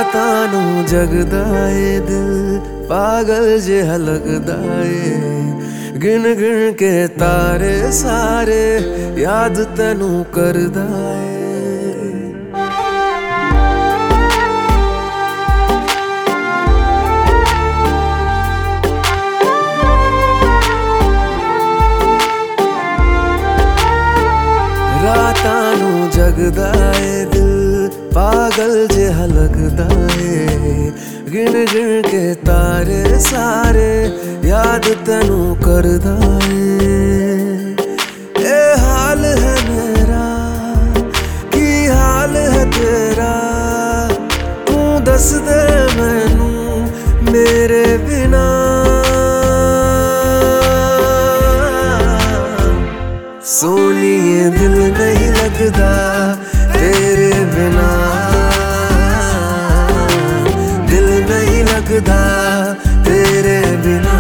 रातां नूं जगदा ए दिल पागल जिहा लगदा ए गिन गिन के तारे सारे याद तैनू करदा ए। रातां नूं जगदा ए दिल पागल जिहा लगदा ए गिन गिन के तारे सारे याद तैनू करदा ए हाल है मेरा की हाल है तेरा तू दस दे मैनू मेरे बिना सोनिए दिल नहीं लगदा तेरे बिना दिल नहीं लगदा तेरे बिना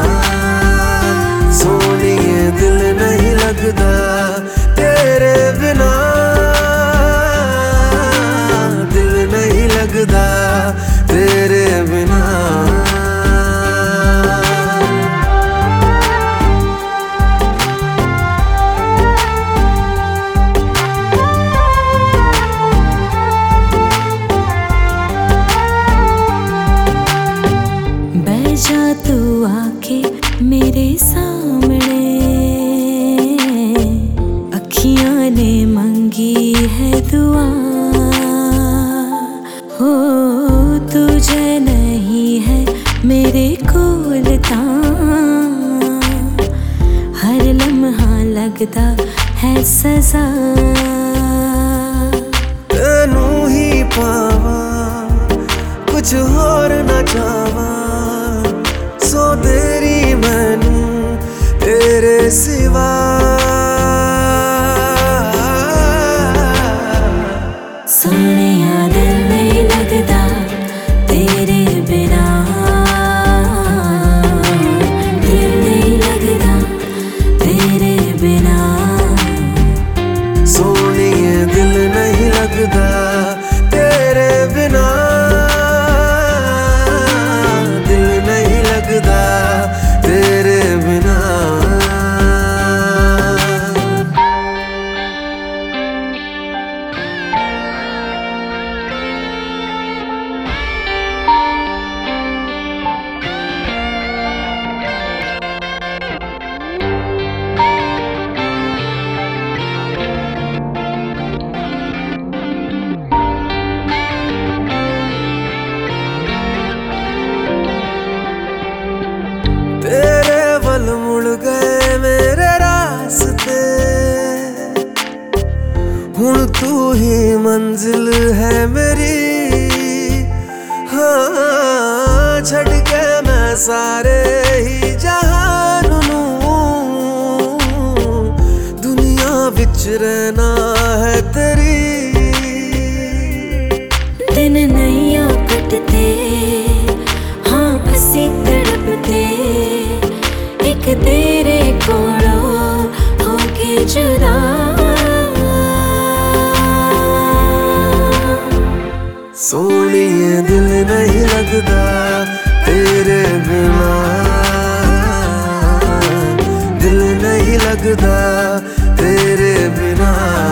सोनिए दिल नहीं लगदा तेरे बिना दिल नहीं लगदा तेरे बिना। जा तू आके मेरे सामने अखियां ने मंगी है दुआ हो तुझे नहीं है मेरे कोल हर लम्हा लगता है सजा तैनू ही पावा कुछ होर ना चावा सो तेरी मैनू तेरे सिवा सोनिया दिल नहीं लगदा तेरे बिना दिल नहीं लगदा तेरे बिना सोनिए दिल नहीं लगदा तेरे बिना तेरे बिना। तेरे वल मुड़ गए मेरे रास्ते हुण तू ही मंजिल है मेरी हाँ छड़ के मैं सारे ही जहान नूं दुनिया विच रहना है तेरी दिन नहीं कटते हाँ असी तड़पते एक तेरे कोलो होके जुदा सोनिए दिल नहीं लगदा तेरे बिना दिल नहीं लगदा तेरे बिना।